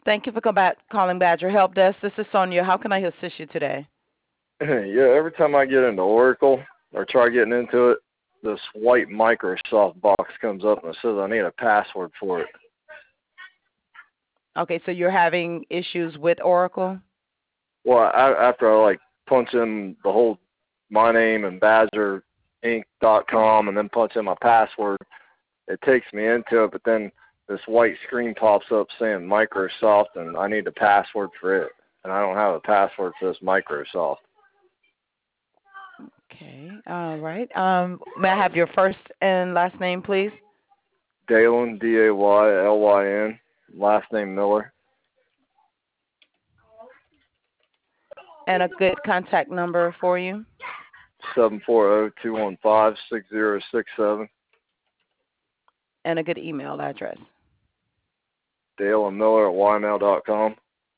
Thank you for calling Badger Help Desk. This is Sonia. How can I assist you today? Yeah, every time I get into Oracle or try getting into it, this white Microsoft box comes up and it says I need a password for it. Okay, so you're having issues with Oracle? Well, after I punch in the whole my name and BadgerInc.com and then punch in my password, it takes me into it, but then this white screen pops up saying Microsoft and I need a password for it. And I don't have a password for this Microsoft. Okay, all right. May I have your first and last name, please? Daylyn, Daylyn, last name Miller. And a good contact number for you? 740-215-6067. And a good email address? DaylynMiller@ymail.com.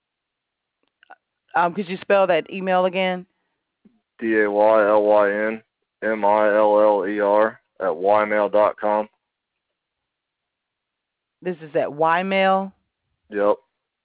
Could you spell that email again? DaylynMiller@ymail.com. This is at Ymail. Yep.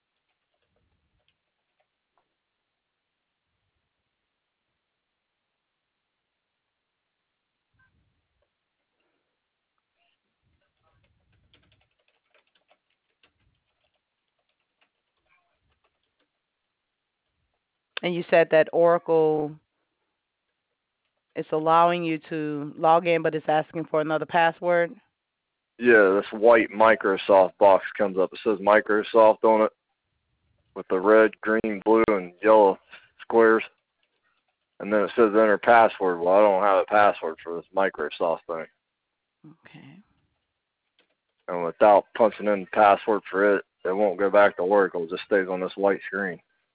And you said that Oracle is allowing you to log in, but it's asking for another password? Yeah, this white Microsoft box comes up. It says Microsoft on it with the red, green, blue, and yellow squares. And then it says enter password. Well, I don't have a password for this Microsoft thing. Okay. And without punching in the password for it, it won't go back to work. It just stays on this white screen.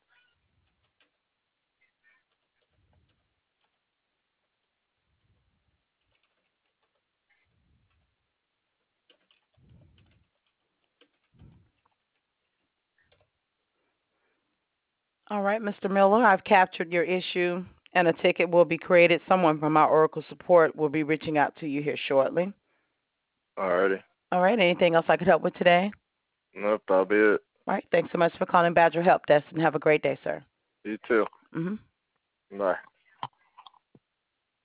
All right, Mr. Miller, I've captured your issue, and a ticket will be created. Someone from our Oracle support will be reaching out to you here shortly. Alrighty. All right, anything else I could help with today? Nope, that'll be it. All right, thanks so much for calling Badger Help Desk, and have a great day, sir. You too. Mm-hmm. Bye.